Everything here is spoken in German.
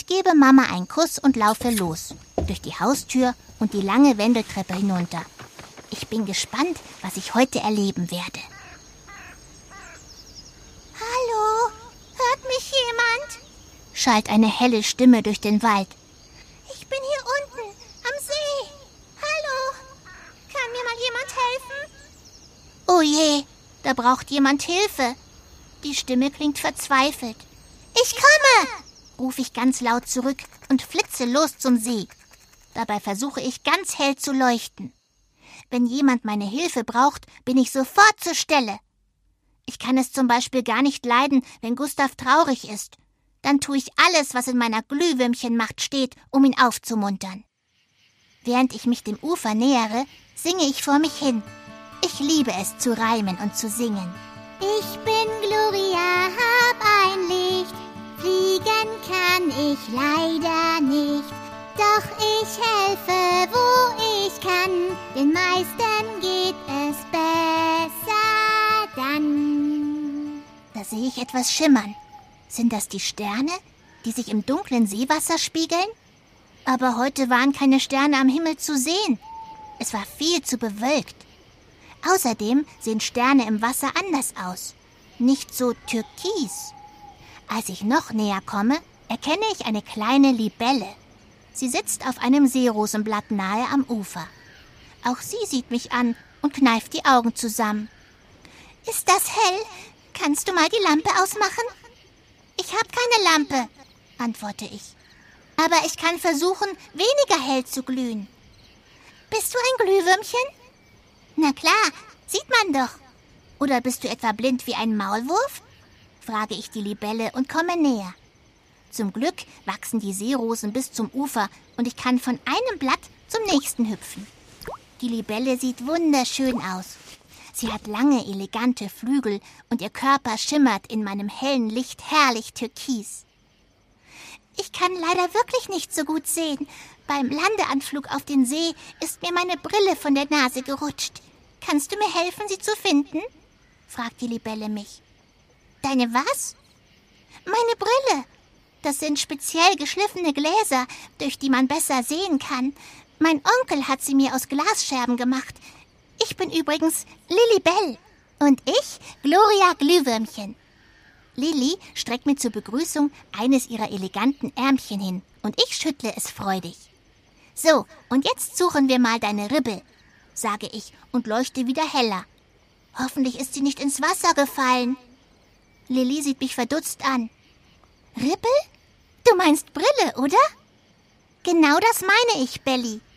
Ich gebe Mama einen Kuss und laufe los, durch die Haustür und die lange Wendeltreppe hinunter. Ich bin gespannt, was ich heute erleben werde. Hallo, hört mich jemand? Schallt eine helle Stimme durch den Wald. Ich bin hier unten, am See. Hallo, kann mir mal jemand helfen? Oh je, da braucht jemand Hilfe. Die Stimme klingt verzweifelt. Ich komme, rufe ich ganz laut zurück und flitze los zum See. Dabei versuche ich ganz hell zu leuchten. Wenn jemand meine Hilfe braucht, bin ich sofort zur Stelle. Ich kann es zum Beispiel gar nicht leiden, wenn Gustav traurig ist. Dann tue ich alles, was in meiner Glühwürmchenmacht steht, um ihn aufzumuntern. Während ich mich dem Ufer nähere, singe ich vor mich hin. Ich liebe es zu reimen und zu singen. Ich bin Gloria, hab ein Licht. Fliegen kann ich leider nicht. Doch ich helfe, wo ich kann. Den meisten geht es besser dann. Da sehe ich etwas schimmern. Sind das die Sterne, die sich im dunklen Seewasser spiegeln? Aber heute waren keine Sterne am Himmel zu sehen. Es war viel zu bewölkt. Außerdem sehen Sterne im Wasser anders aus. Nicht so türkis. Als ich noch näher komme, erkenne ich eine kleine Libelle. Sie sitzt auf einem Seerosenblatt nahe am Ufer. Auch sie sieht mich an und kneift die Augen zusammen. Ist das hell? Kannst du mal die Lampe ausmachen? Ich habe keine Lampe, antworte ich. Aber ich kann versuchen, weniger hell zu glühen. Bist du ein Glühwürmchen? Na klar, sieht man doch. Oder bist du etwa blind wie ein Maulwurf? Frage ich die Libelle und komme näher. Zum Glück wachsen die Seerosen bis zum Ufer und ich kann von einem Blatt zum nächsten hüpfen. Die Libelle sieht wunderschön aus. Sie hat lange, elegante Flügel und ihr Körper schimmert in meinem hellen Licht herrlich türkis. Ich kann leider wirklich nicht so gut sehen. Beim Landeanflug auf den See ist mir meine Brille von der Nase gerutscht. Kannst du mir helfen, sie zu finden? Fragt die Libelle mich. Deine was? Meine Brille. Das sind speziell geschliffene Gläser, durch die man besser sehen kann. Mein Onkel hat sie mir aus Glasscherben gemacht. Ich bin übrigens Lilibell. Und ich Gloria Glühwürmchen. Lilli streckt mir zur Begrüßung eines ihrer eleganten Ärmchen hin und ich schüttle es freudig. So, und jetzt suchen wir mal deine Ribbel, sage ich und leuchte wieder heller. Hoffentlich ist sie nicht ins Wasser gefallen. Lilli sieht mich verdutzt an. Ribbel? Du meinst Brille, oder? Genau das meine ich, Belli.